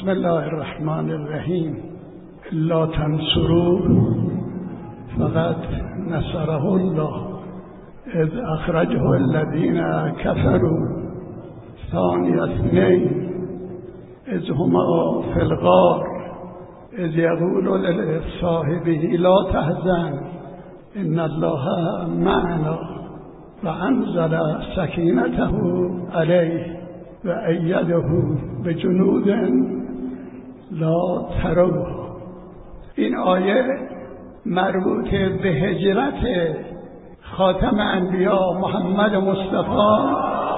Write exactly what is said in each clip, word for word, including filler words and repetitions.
بسم الله الرحمن الرحیم. لا تنصروه فقد نصره الله اذ اخرجه الذین کفروا ثانی اثنین اذ هما فی الغار اذ یقول لصاحبه لا تحزن ان الله معنا و انزل سکینته علیه و ایده به جنود لا تروها. این آیه مربوط به هجرت خاتم انبیا محمد مصطفی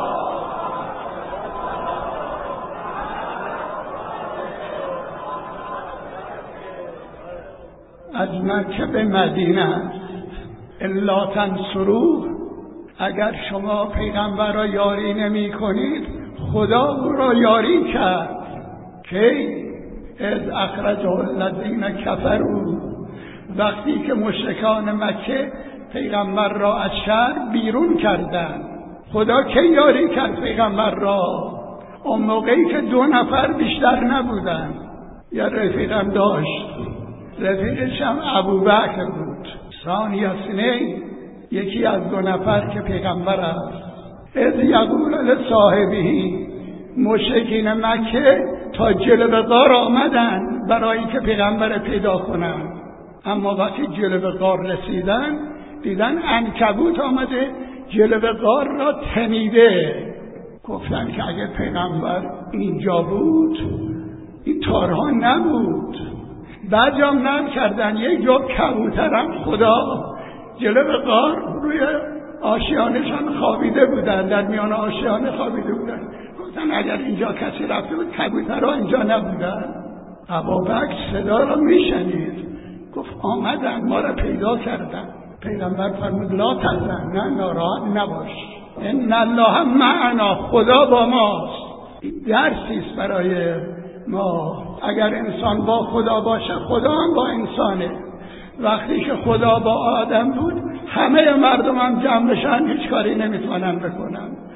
از مکه به مدینه است. الا تنصروه، اگر شما پیغمبر را یاری نمی کنید خدا او را یاری کرد. کی؟ اذ اخرجه الذین کفروا، وقتی که مشرکان مکه پیغمبر را از شهر بیرون کردند. خدا کی یاری کرد پیغمبر را؟ اون موقعی که دو نفر بیشتر نبودند. یا رفیقم داشت، رفیقش هم ابوبکر بود. ثانی اثنین، یکی از دو نفر که پیغمبر است. اذ یقول لصاحبه، مشرکین مکه تا جلو غار آمدن برای که پیغمبر پیدا کنن، اما وقتی جلو غار رسیدن دیدن عنکبوت آمده جلو غار را تنیده. گفتن که اگه پیغمبر اینجا بود این تارها نبود. بعد جام نم کردن یک جا کبوترم خدا جلو غار روی آشیانشان خوابیده بودن، در میان آشیانه خوابیده بودن. گفتن اگر اینجا کسی رفته بود کبوترها اینجا نبودن. ابوبکر صدا را میشنید، گفت آمدن ما را پیدا کردن. پیغمبر فرمود لا تحزن، نه ناراحت نباش، ان الله معنا، خدا با ماست. این درسی است برای ما. اگر انسان با خدا باشه خدا هم با انسانه. وقتی که خدا با آدم بود همه مردم هم جمع بشن هیچ کاری نمیتونن بکنن.